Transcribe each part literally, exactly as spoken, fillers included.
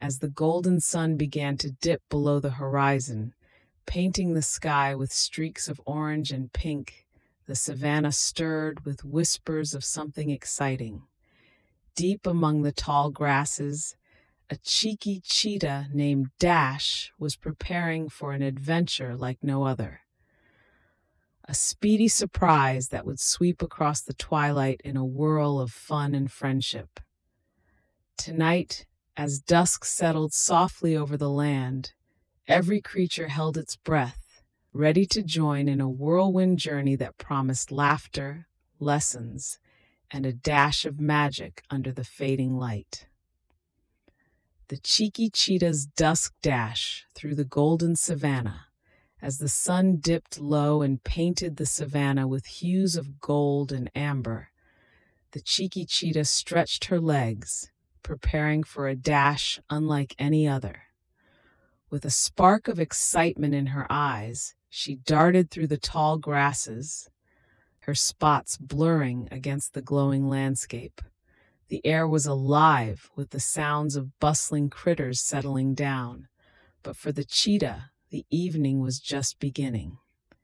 As the golden sun began to dip below the horizon, painting the sky with streaks of orange and pink, the savanna stirred with whispers of something exciting. Deep among the tall grasses, a cheeky cheetah named Dash was preparing for an adventure like no other. A speedy surprise that would sweep across the twilight in a whirl of fun and friendship. Tonight, as dusk settled softly over the land, every creature held its breath, ready to join in a whirlwind journey that promised laughter, lessons, and a dash of magic under the fading light. The cheeky cheetah's dusk dash through the golden savanna, as the sun dipped low and painted the savanna with hues of gold and amber. The cheeky cheetah stretched her legs, preparing for a dash unlike any other. With a spark of excitement in her eyes, she darted through the tall grasses, her spots blurring against the glowing landscape. The air was alive with the sounds of bustling critters settling down, but for the cheetah, the evening was just beginning.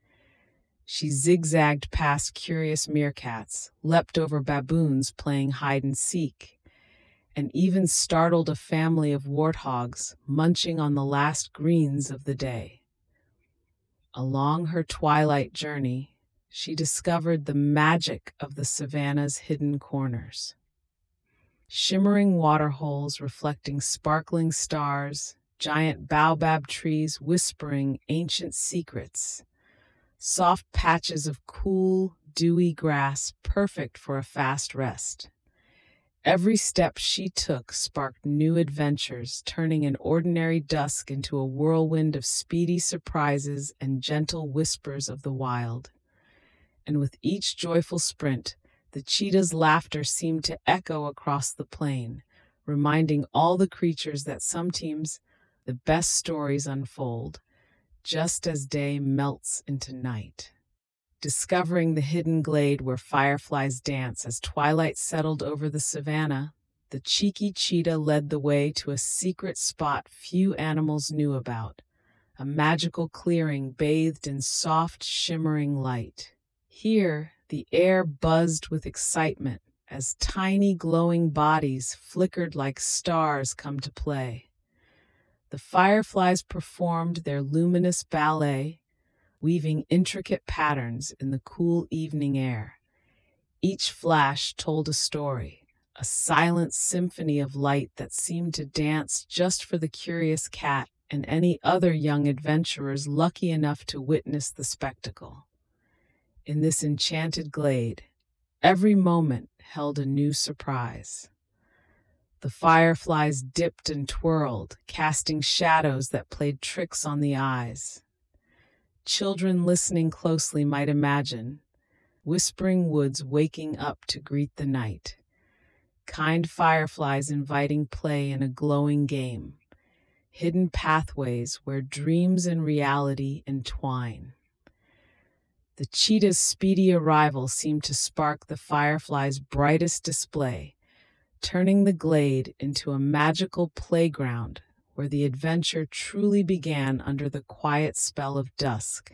She zigzagged past curious meerkats, leapt over baboons playing hide and seek, and even startled a family of warthogs munching on the last greens of the day. Along her twilight journey, she discovered the magic of the savanna's hidden corners. Shimmering waterholes reflecting sparkling stars, giant baobab trees whispering ancient secrets, soft patches of cool, dewy grass perfect for a fast rest. Every step she took sparked new adventures, turning an ordinary dusk into a whirlwind of speedy surprises and gentle whispers of the wild. And with each joyful sprint, the cheetah's laughter seemed to echo across the plain, reminding all the creatures that sometimes the best stories unfold just as day melts into night. Discovering the hidden glade where fireflies dance as twilight settled over the savanna, the cheeky cheetah led the way to a secret spot few animals knew about, a magical clearing bathed in soft, shimmering light. Here, the air buzzed with excitement as tiny glowing bodies flickered like stars come to play. The fireflies performed their luminous ballet, weaving intricate patterns in the cool evening air. Each flash told a story, a silent symphony of light that seemed to dance just for the curious cat and any other young adventurers lucky enough to witness the spectacle. In this enchanted glade, every moment held a new surprise. The fireflies dipped and twirled, casting shadows that played tricks on the eyes. Children listening closely might imagine whispering woods waking up to greet the night, kind fireflies inviting play in a glowing game, hidden pathways where dreams and reality entwine. The cheetah's speedy arrival seemed to spark the fireflies' brightest display, turning the glade into a magical playground where the adventure truly began under the quiet spell of dusk.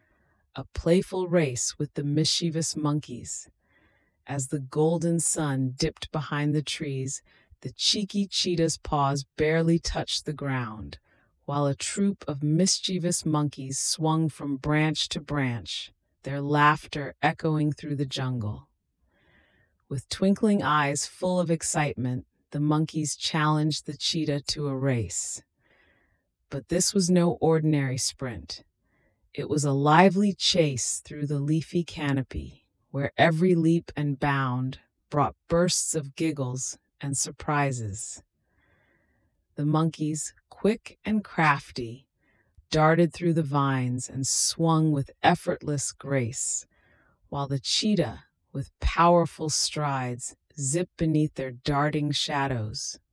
A playful race with the mischievous monkeys. As the golden sun dipped behind the trees, the cheeky cheetah's paws barely touched the ground, while a troop of mischievous monkeys swung from branch to branch, their laughter echoing through the jungle. With twinkling eyes full of excitement, the monkeys challenged the cheetah to a race. But this was no ordinary sprint. It was a lively chase through the leafy canopy, where every leap and bound brought bursts of giggles and surprises. The monkeys, quick and crafty, darted through the vines and swung with effortless grace, while the cheetah, with powerful strides, zipped beneath their darting shadows.